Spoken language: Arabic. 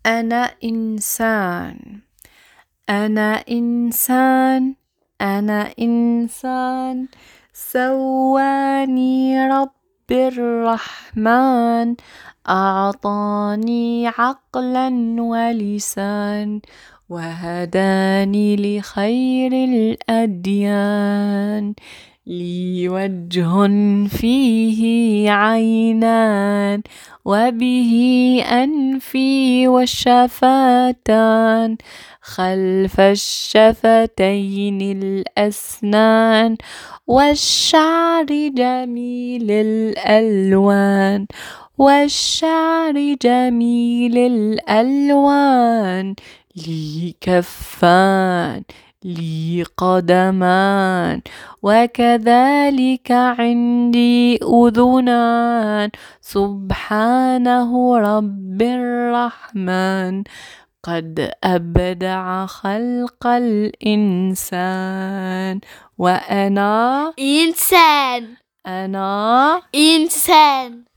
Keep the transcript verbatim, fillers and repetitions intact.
أنا إنسان. أنا إنسان. أنا إنسان. سواني رب الرحمن، أعطاني عقلا ولسان، وهداني لخير الأديان. لي وجه فيه عينان، وبه أنفي والشفتان، خلف الشفتين الأسنان، والشعر جميل الألوان، والشعر جميل الألوان. لي كفان، لي قدمان، وكذلك عندي أذنان. سبحانه رب الرحمن، قد أبدع خلق الإنسان. وأنا إنسان. أنا إنسان.